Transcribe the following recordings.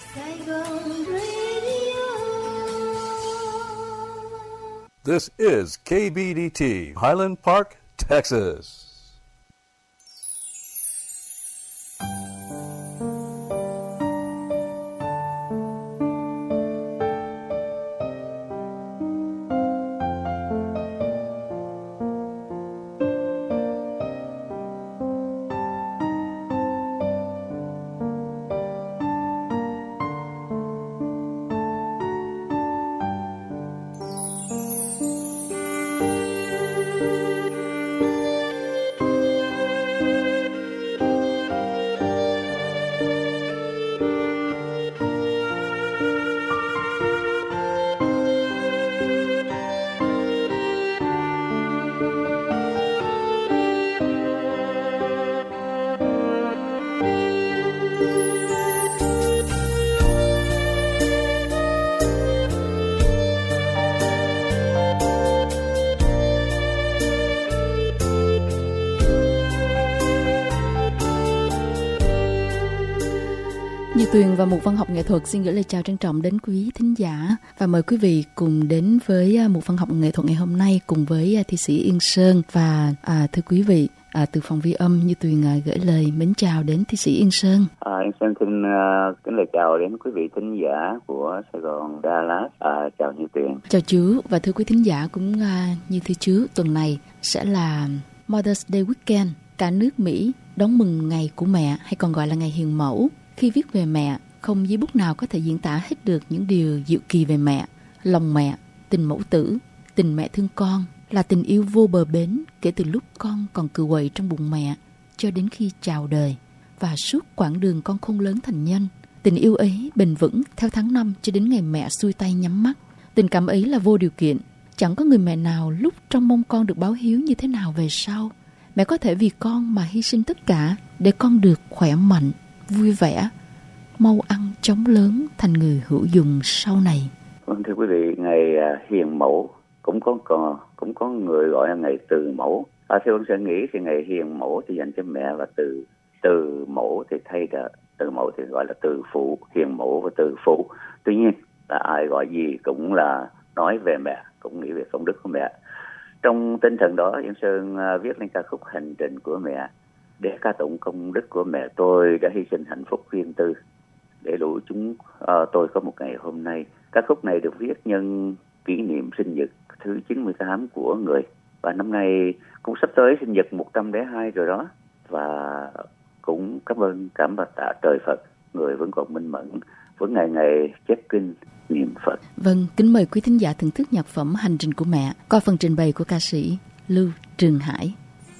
Saigon Radio. This is KBDT, Highland Park, Texas. Như Tuyền và Mục Văn học nghệ thuật xin gửi lời chào trân trọng đến quý thính giả và mời quý vị cùng đến với Mục Văn học nghệ thuật ngày hôm nay cùng với thi sĩ Yên Sơn. Và thưa quý vị, từ phòng vi âm Như Tuyền gửi lời mến chào đến thi sĩ Yên Sơn. Yên Sơn xin kính lời chào đến quý vị thính giả của Sài Gòn Dallas. Chào Như Tuyền. Chào chú và thưa quý thính giả, cũng như thưa chú, tuần này sẽ là Mother's Day Weekend. Cả nước Mỹ đón mừng ngày của mẹ, hay còn gọi là ngày hiền mẫu. Khi viết về mẹ, không giấy bút nào có thể diễn tả hết được những điều diệu kỳ về mẹ. Lòng mẹ, tình mẫu tử, tình mẹ thương con là tình yêu vô bờ bến kể từ lúc con còn cựa quậy trong bụng mẹ cho đến khi chào đời. Và suốt quãng đường con khôn lớn thành nhân, tình yêu ấy bền vững theo tháng năm cho đến ngày mẹ xuôi tay nhắm mắt. Tình cảm ấy là vô điều kiện. Chẳng có người mẹ nào lúc trông mong con được báo hiếu như thế nào về sau. Mẹ có thể vì con mà hy sinh tất cả để con được khỏe mạnh, vui vẻ, mau ăn chóng lớn thành người hữu dụng sau này. Vâng, thưa quý vị, ngày hiền mẫu cũng có người gọi là ngày từ mẫu. Theo ông sẽ nghĩ thì ngày hiền mẫu thì dành cho mẹ, và từ mẫu thì thay là từ mẫu thì gọi là từ phụ, hiền mẫu và từ phụ. Tuy nhiên là ai gọi gì cũng là nói về mẹ, cũng nghĩ về công đức của mẹ. Trong tinh thần đó, Yên Sơn viết lên ca khúc Hành trình của mẹ để ca tụng công đức của mẹ tôi đã hy sinh hạnh phúc riêng tư để đủ chúng tôi có một ngày hôm nay. Ca khúc này được viết nhân kỷ niệm sinh nhật thứ 98 của người, và năm nay cũng sắp tới sinh nhật 102 rồi đó. Và cũng cảm ơn tạ trời Phật, người vẫn còn minh mẫn, vẫn ngày ngày chép kinh niệm Phật. Vâng, kính mời quý thính giả thưởng thức nhạc phẩm Hành trình của mẹ qua phần trình bày của ca sĩ Lưu Trường Hải.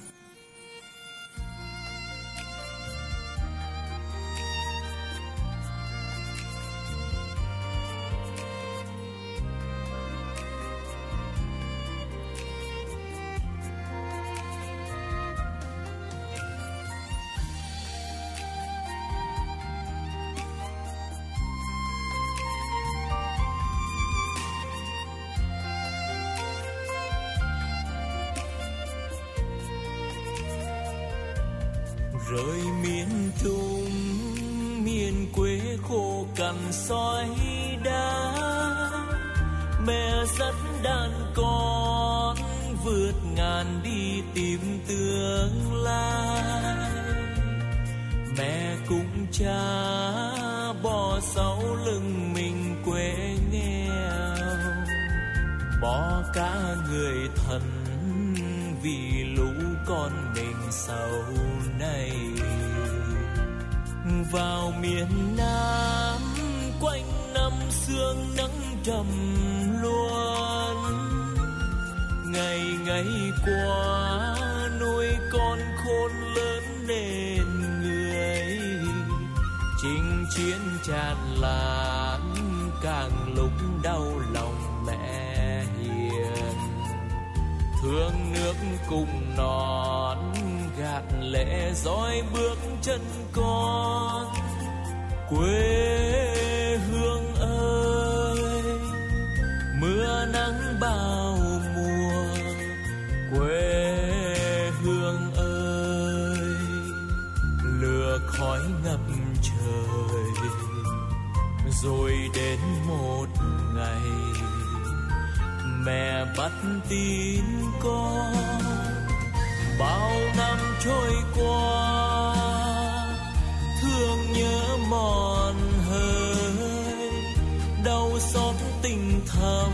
Rời miền Trung, miền quê khô cằn sỏi đá, mẹ dắt đàn con vượt ngàn đi tìm tương lai. Mẹ cùng cha bỏ sau lưng mình quê nghèo, bỏ cả người thân vì lũ con mình sau này. Vào miền Nam quanh năm sương nắng trầm luôn, ngày ngày qua nuôi con khôn lớn nên người. Chinh chiến tràn lan càng lúc đau lòng mẹ hiền, thương nước cùng non gạt lệ dõi bước chân con. Quê hương ơi, mưa nắng bao mùa, quê hương ơi, lửa khói ngập trời, Rồi đến một ngày mẹ bắt tin con. Bao năm trôi qua thương nhớ mòn hơi, đau xót tình thầm,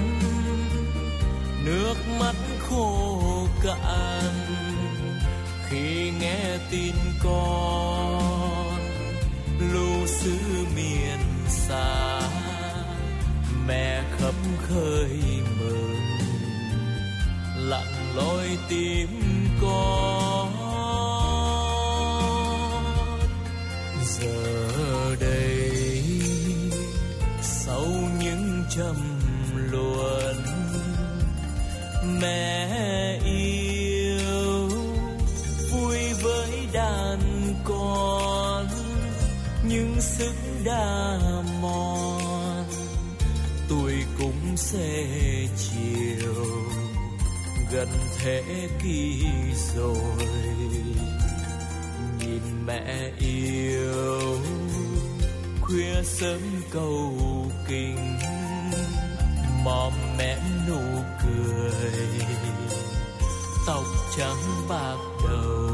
nước mắt khô cạn khi nghe tin con lưu xứ miền xa. Mẹ khắp khơi mừng lặng loi tìm con. Giờ đây sau những trăm luân mẹ yêu vui với đàn con, nhưng sức đã mòn tuổi cũng sẽ chiều. Gần thế kỷ rồi nhìn mẹ yêu khuya sớm cầu kinh, mòm mẹ nụ cười tóc trắng bạc đầu.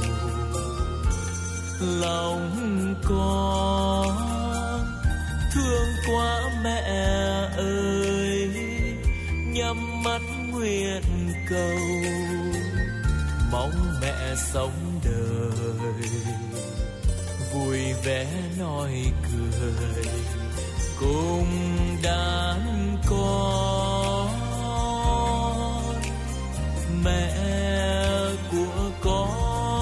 Lòng con thương quá mẹ ơi, nhắm mắt nguyện cầu mong mẹ sống đời vui vẻ nói cười cùng đàn con. Mẹ của con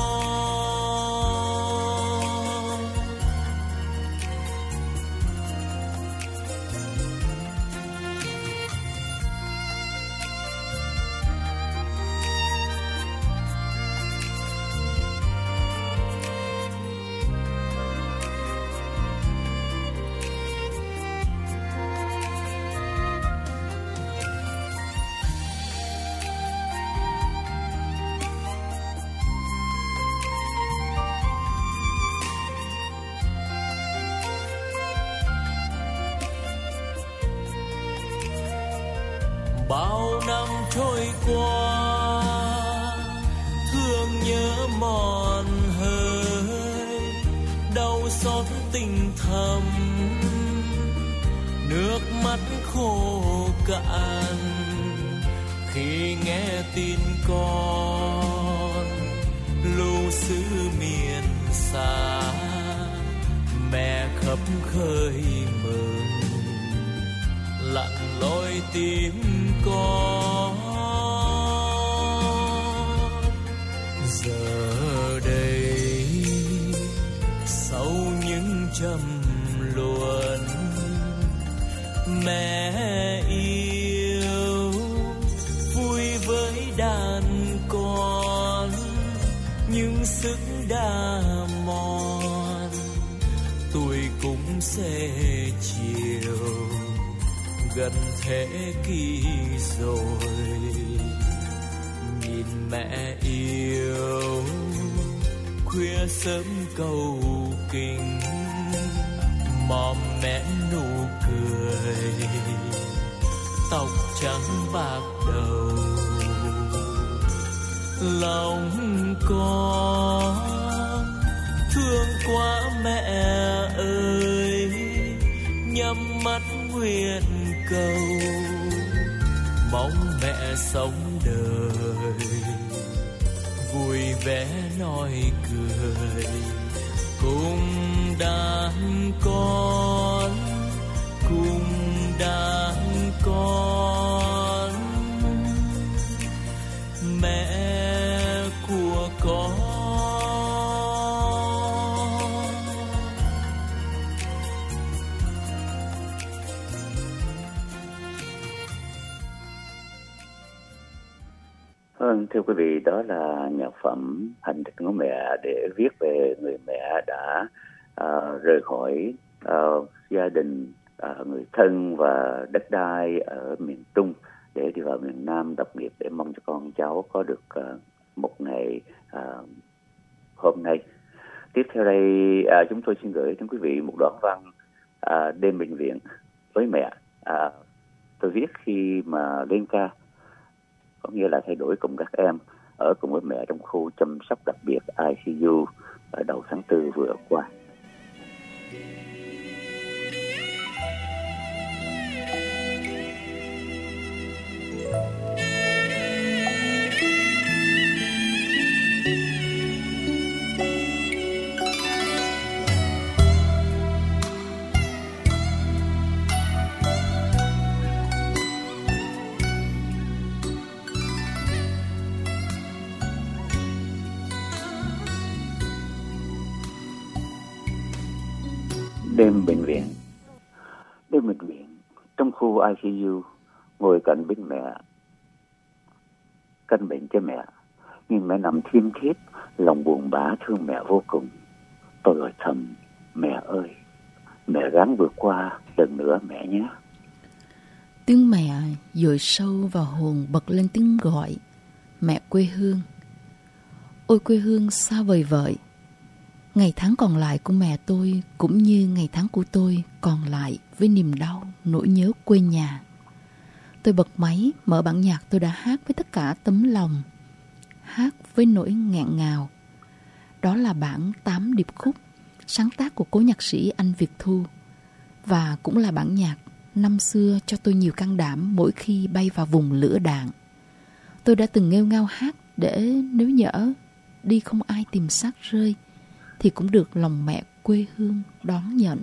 bao năm trôi qua thương nhớ mòn hơi, đau xót tình thầm, nước mắt khô cạn khi nghe tin con lưu xứ miền xa. Mẹ khắp khơi mừng lặng loi tìm con. Giờ đây sau những trăm luân mẹ yêu vui với đàn con, nhưng sức đã mòn tuổi cũng sẽ chiều. Gần thế kỷ rồi nhìn mẹ yêu khuya sớm cầu kinh, mòm mẹ nụ cười tóc trắng bạc đầu. Lòng con thương quá mẹ ơi, nhắm mắt nguyện cầu mong mẹ sống đời vui vẻ nói cười cùng đàn con, cùng đàn con. Mẹ của con thưa quý vị, đó là nhạc phẩm Hành trình của mẹ để viết về người mẹ đã rời khỏi gia đình, người thân và đất đai ở miền Trung để đi vào miền Nam lập nghiệp, để mong cho con cháu có được một ngày hôm nay. Tiếp theo đây chúng tôi xin gửi đến quý vị một đoạn văn Đêm bệnh viện với mẹ. Tôi viết khi mà lên ca, có nghĩa là thay đổi cùng các em ở cùng với mẹ trong khu chăm sóc đặc biệt ICU ở đầu tháng 4 vừa qua. Đêm bệnh viện trong khu ICU, ngồi cạnh bên mẹ, canh bệnh cho mẹ, nhưng mẹ nằm thiêm thiếp, lòng buồn bã thương mẹ vô cùng. Tôi gọi thầm: mẹ ơi, mẹ ráng vượt qua lần nữa mẹ nhé. Tiếng mẹ dội sâu vào hồn, bật lên tiếng gọi mẹ quê hương. Ôi quê hương xa vời vợi, ngày tháng còn lại của mẹ tôi cũng như ngày tháng của tôi còn lại với niềm đau, nỗi nhớ quê nhà. Tôi bật máy, mở bản nhạc tôi đã hát với tất cả tấm lòng, hát với nỗi nghẹn ngào. Đó là bản 8 điệp khúc, sáng tác của cố nhạc sĩ Anh Việt Thu, và cũng là bản nhạc năm xưa cho tôi nhiều can đảm mỗi khi bay vào vùng lửa đạn. Tôi đã từng nghêu ngao hát để nếu nhỡ đi không ai tìm xác rơi thì cũng được lòng mẹ quê hương đón nhận.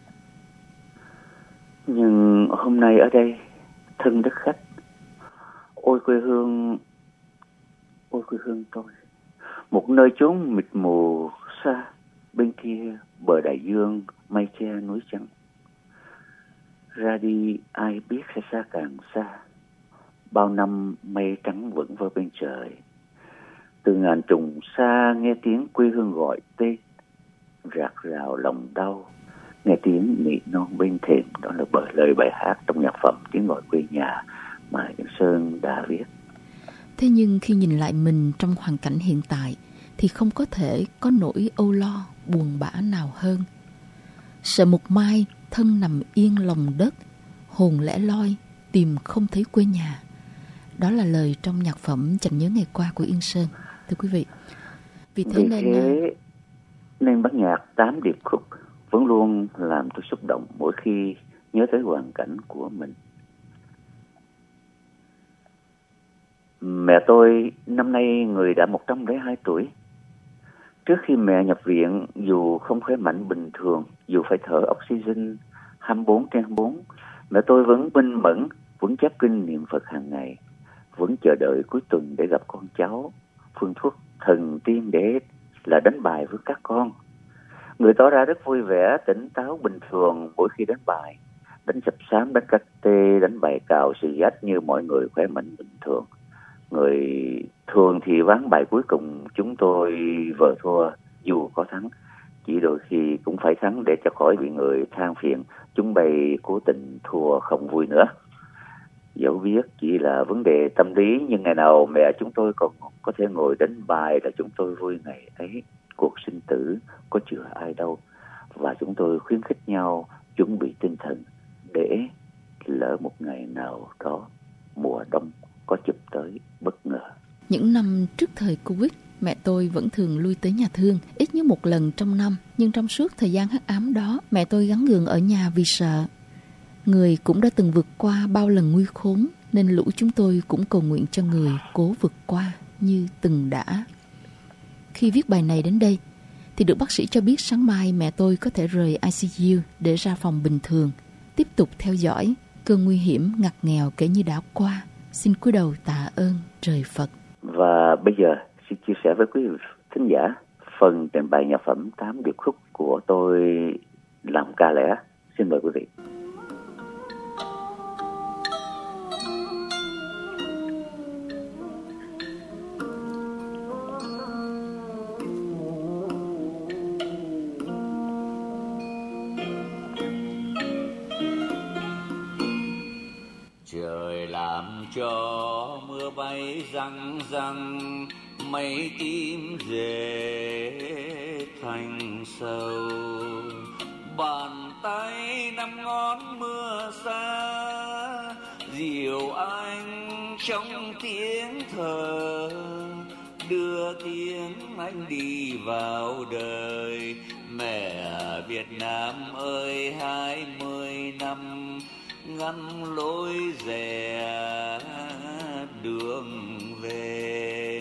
Nhưng hôm nay ở đây, thân đất khách, ôi quê hương tôi, một nơi chốn mịt mù xa, bên kia bờ đại dương mây che núi trắng. Ra đi ai biết sẽ xa càng xa, bao năm mây trắng vẫn vơ bên trời. Từ ngàn trùng xa nghe tiếng quê hương gọi tên, rạc rào lòng đau, nghe tiếng nỉ non bên thềm. Đó là lời bài hát trong nhạc phẩm Tiếng Gọi Quê Nhà mà Yên Sơn đã viết. Thế nhưng khi nhìn lại mình trong hoàn cảnh hiện tại thì không có thể có nỗi âu lo, buồn bã nào hơn. Sợ một mai thân nằm yên lòng đất, hồn lẻ loi tìm không thấy quê nhà. Đó là lời trong nhạc phẩm Chạnh Nhớ Ngày Qua của Yên Sơn, thưa quý vị. Vì thế nên bản nhạc 8 điệp khúc vẫn luôn làm tôi xúc động mỗi khi nhớ tới hoàn cảnh của mình. Mẹ tôi năm nay người đã 102 tuổi. Trước khi mẹ nhập viện, dù không khỏe mạnh bình thường, dù phải thở oxygen 24/24, mẹ tôi vẫn minh mẫn, vẫn chép kinh niệm Phật hàng ngày, vẫn chờ đợi cuối tuần để gặp con cháu. Phương thuốc thần tiên để là đánh bài với các con. Người tỏ ra rất vui vẻ, tỉnh táo, bình thường mỗi khi đánh bài, đánh chập xám, đánh cát tê, đánh bài cào xì dách như mọi người khỏe mạnh bình thường. Người thường thì ván bài cuối cùng chúng tôi vờ thua dù có thắng, chỉ đôi khi cũng phải thắng để cho khỏi bị người than phiền chúng bay cố tình thua không vui nữa. Dẫu biết chỉ là vấn đề tâm lý, nhưng ngày nào mẹ chúng tôi còn có thể ngồi đánh bài là chúng tôi vui ngày ấy. Cuộc sinh tử có chừa ai đâu, và chúng tôi khuyến khích nhau chuẩn bị tinh thần để lỡ một ngày nào đó mùa đông có chụp tới bất ngờ. Những năm trước thời Covid, mẹ tôi vẫn thường lui tới nhà thương ít nhất một lần trong năm. Nhưng trong suốt thời gian hắc ám đó, mẹ tôi gắn gượng ở nhà vì sợ. Người cũng đã từng vượt qua bao lần nguy khốn, nên lũ chúng tôi cũng cầu nguyện cho người cố vượt qua như từng đã. Khi viết bài này đến đây, thì được bác sĩ cho biết sáng mai mẹ tôi có thể rời ICU để ra phòng bình thường, tiếp tục theo dõi cơn nguy hiểm ngặt nghèo kể như đã qua. Xin cúi đầu tạ ơn trời Phật. Và bây giờ xin chia sẻ với quý vị thính giả phần trình bày nhạc phẩm 8 điệp khúc của tôi làm ca lẻ. Xin mời quý vị. Trời làm cho mưa bay răng răng, mây tím rễ thành sâu. Bàn tay năm ngón mưa xa, dìu anh trong tiếng thở, đưa tiếng anh đi vào đời. Mẹ Việt Nam ơi 20 năm ngăn lối rẽ đường về.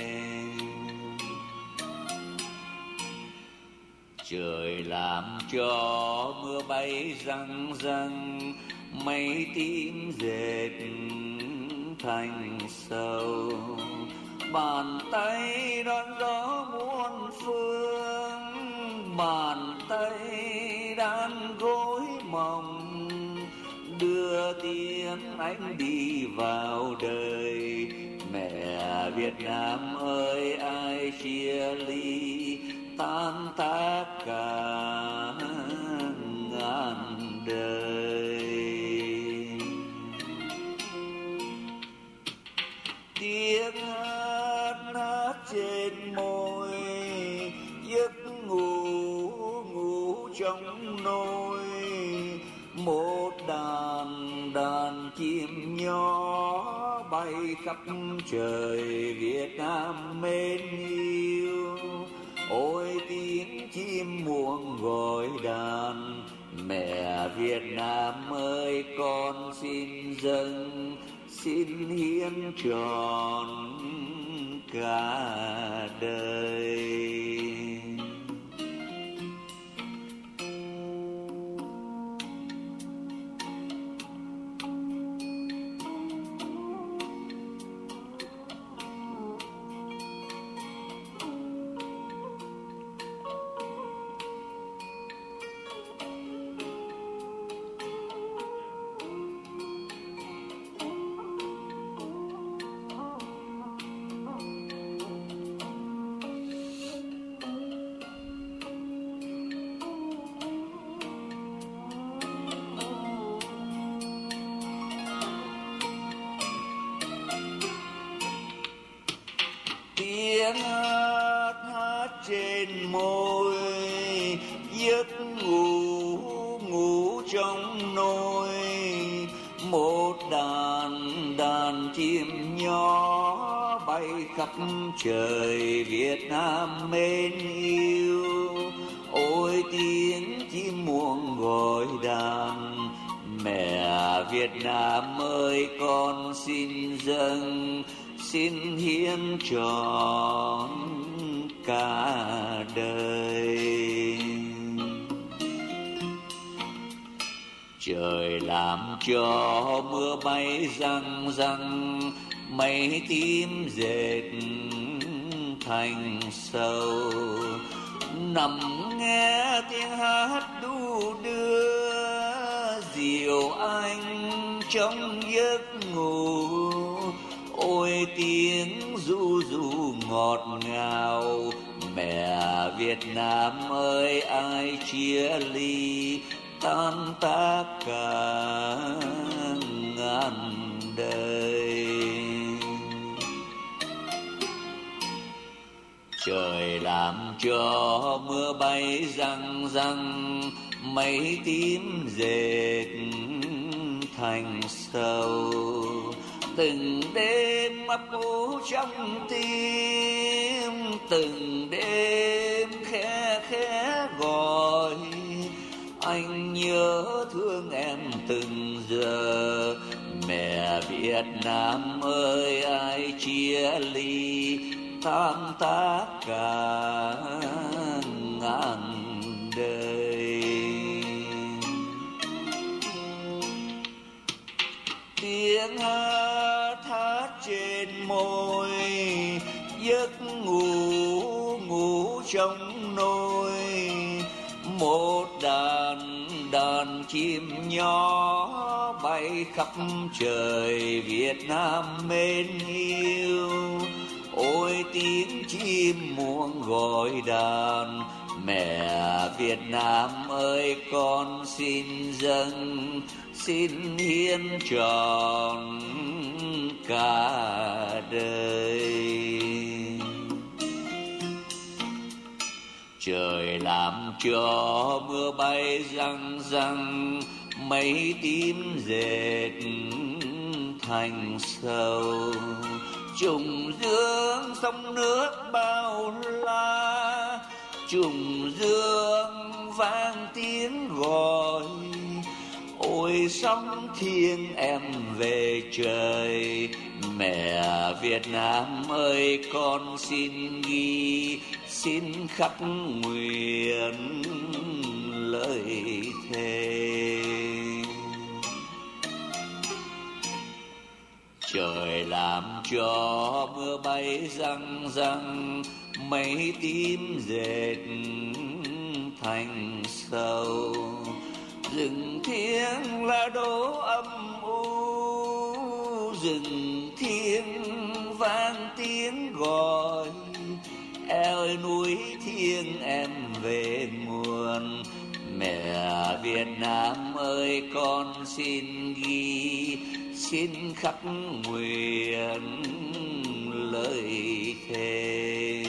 Trời làm cho mưa bay răng răng, mây tím dệt thành sầu. Bàn tay đón gió muôn phương, bàn tay đan gối mộng, đưa tiếng anh đi vào đời. Mẹ Việt Nam ơi ai chia ly, tan tác cả ngàn đời. Tiếng hát trên môi, giấc ngủ trong nôi. Một đàn chim nhỏ bay khắp trời Việt Nam mến yêu. Ôi tiếng chim muông gọi đàn, mẹ Việt Nam ơi con xin dâng, xin hiến trọn cả đời. Tiếng hát trên môi, giấc ngủ trong nôi. Một đàn chim nhỏ bay khắp trời Việt Nam mến yêu. Ôi tiếng chim muông gọi đàn, mẹ Việt Nam ơi con xin dâng, xin hiến trọn cả đời. Trời làm cho mưa bay răng răng, mây tím dệt thành sầu. Nằm nghe tiếng hát đu đưa, dìu anh trong giấc ngủ. Ôi tiếng ru ru ngọt ngào, mẹ Việt Nam ơi ai chia ly, tan tác cả ngàn đời. Trời làm cho mưa bay răng răng, mây tím dệt thành sầu. Từng đêm ấp ủ trong tim, từng đêm khẽ khẽ gọi. Anh nhớ thương em từng giờ, mẹ Việt Nam ơi ai chia ly, tan tác cả ngàn đời. Tiếng hát trên môi, giấc ngủ trong nôi. Một đàn chim nhỏ bay khắp trời Việt Nam mến yêu. Ôi tiếng chim muông gọi đàn, mẹ Việt Nam ơi con xin dâng, xin hiến trọn cả đời. Trời làm cho mưa bay răng răng, mây tím dệt thành sầu. Trùng dương sông nước bao la, trùng dương vang tiếng gọi. Ôi sóng thiêng em về trời, mẹ Việt Nam ơi con xin ghi, xin khắc nguyện lời thề. Trời làm cho mưa bay răng răng, mây tím dệt thành sầu. Rừng thiêng là đố âm u, rừng thiêng vang tiếng gọi. Eo núi thiêng em về nguồn, mẹ Việt Nam ơi con xin ghi, xin khắc nguyện lời thề.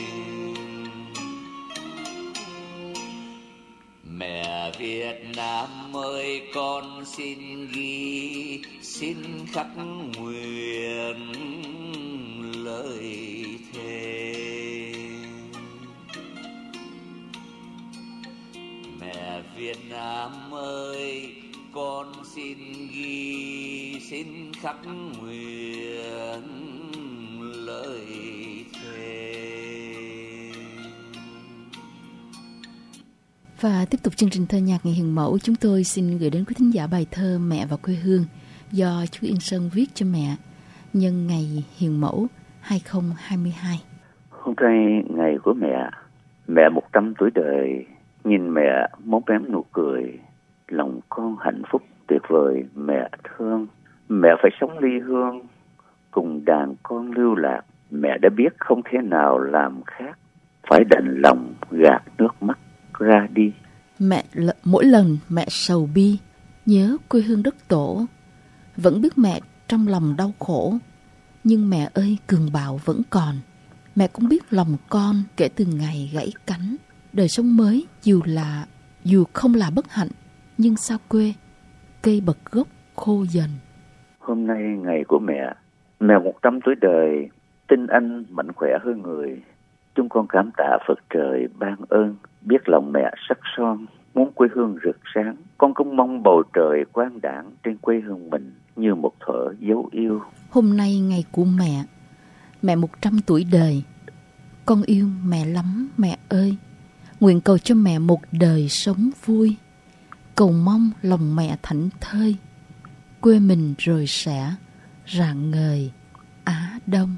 Mẹ Việt Nam ơi con xin ghi, xin khắc nguyện lời thề. Mẹ Việt Nam ơi con xin ghi, xin khắc nguyện lời thề. Và tiếp tục chương trình thơ nhạc Ngày Hiền Mẫu, chúng tôi xin gửi đến quý thính giả bài thơ Mẹ và Quê Hương do chú Yên Sơn viết cho mẹ nhân Ngày Hiền Mẫu 2022. Hôm nay ngày của mẹ 100 tuổi đời, nhìn mẹ móm mém nụ cười, lòng con hạnh phúc tuyệt vời. Mẹ thương, mẹ phải sống ly hương, cùng đàn con lưu lạc. Mẹ đã biết không thể nào làm khác, phải đành lòng gạt nước mắt ra đi. Mẹ mỗi lần mẹ sầu bi, nhớ quê hương đất tổ, vẫn biết mẹ trong lòng đau khổ, nhưng mẹ ơi cường bạo vẫn còn. Mẹ cũng biết lòng con kể từ ngày gãy cánh. Đời sống mới dù không là bất hạnh, nhưng sao quê cây bật gốc khô dần. Hôm nay ngày của mẹ 100 tuổi đời, tin anh mạnh khỏe hơn người. Chúng con cảm tạ Phật trời ban ơn, biết lòng mẹ sắc son, muốn quê hương rực sáng. Con cũng mong bầu trời quang đãng trên quê hương mình như một thở dấu yêu. Hôm nay ngày của mẹ 100 tuổi đời. Con yêu mẹ lắm mẹ ơi, nguyện cầu cho mẹ một đời sống vui, cầu mong lòng mẹ thảnh thơi, quê mình rồi sẽ rạng ngời Á Đông.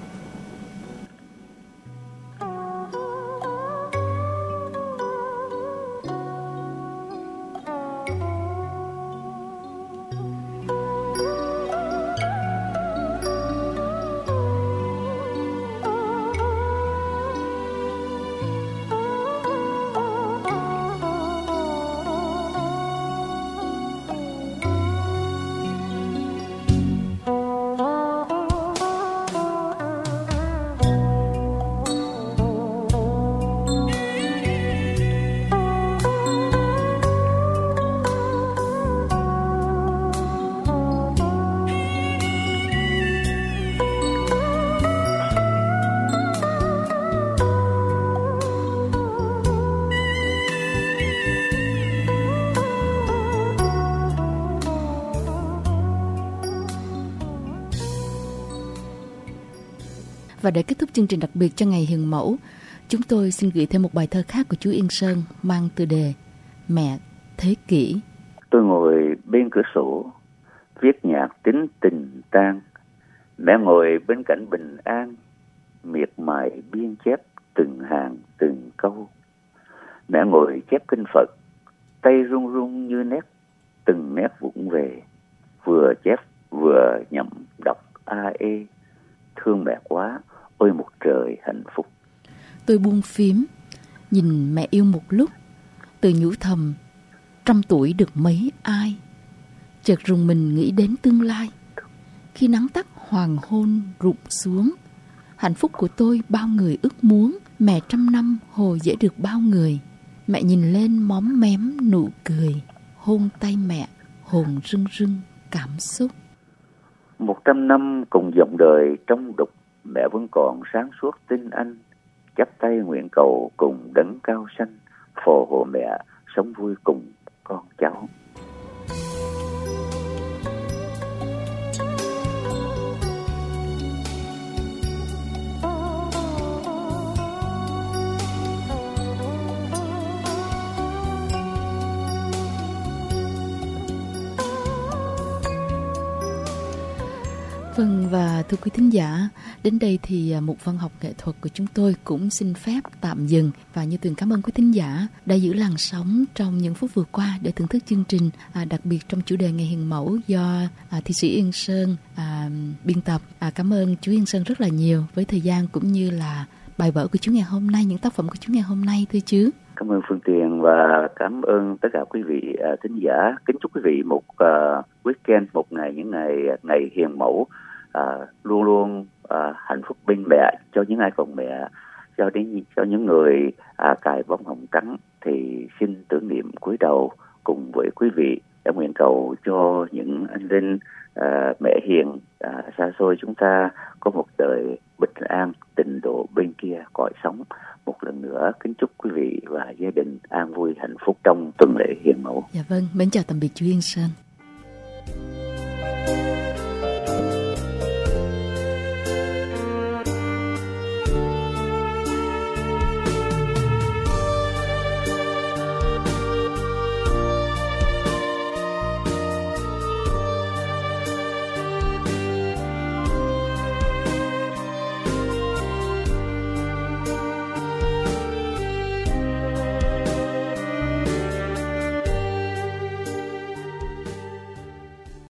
Và để kết thúc chương trình đặc biệt cho Ngày Hiền Mẫu, chúng tôi xin gửi thêm một bài thơ khác của chú Yên Sơn mang tựa đề Mẹ Thế Kỷ. Tôi ngồi bên cửa sổ, viết nhạc tính tình tang. Mẹ ngồi bên cạnh bình an, miệt mài biên chép từng hàng từng câu. Mẹ ngồi chép kinh Phật, tay run run như nét từng nét vụng về, vừa chép vừa nhẩm đọc a e. Thương mẹ quá, ôi một trời hạnh phúc. Tôi buông phím, nhìn mẹ yêu một lúc, tự nhủ thầm, 100 tuổi được mấy ai. Chợt rùng mình nghĩ đến tương lai, khi nắng tắt hoàng hôn rụng xuống, hạnh phúc của tôi bao người ước muốn, Mẹ trăm năm hồ dễ được bao người. Mẹ nhìn lên móm mém nụ cười. Hôn tay mẹ, hồn rưng rưng cảm xúc. 100 năm cùng dòng đời trong đục, mẹ vẫn còn sáng suốt tin anh. Chắp tay nguyện cầu cùng đấng cao sanh, phò hộ mẹ sống vui cùng con cháu. Vâng, và thưa quý thính giả, đến đây thì mục văn học nghệ thuật của chúng tôi cũng xin phép tạm dừng. Và như Tuyền cảm ơn quý thính giả đã giữ làn sóng trong những phút vừa qua để thưởng thức chương trình, đặc biệt trong chủ đề Ngày Hiền Mẫu do thi sĩ Yên Sơn biên tập. Cảm ơn chú Yên Sơn rất là nhiều với thời gian cũng như là bài vở của chú ngày hôm nay, những tác phẩm của chú ngày hôm nay, thưa chú. Cảm ơn Phương Tuyền và cảm ơn tất cả quý vị thính giả. Kính chúc quý vị một weekend, một ngày, những ngày hiền mẫu, luôn luôn hạnh phúc bên mẹ, cho những ai còn mẹ, cho những người cài bông hồng trắng. Thì xin tưởng niệm cúi đầu cùng với quý vị để nguyện cầu cho những anh linh mẹ hiền xa xôi chúng ta có một đời bình an, tịnh độ bên kia cõi sống. Một lần nữa kính chúc quý vị và gia đình an vui hạnh phúc trong tuần lễ hiền mẫu. Dạ vâng, mến chào tạm biệt chú Yên Sơn.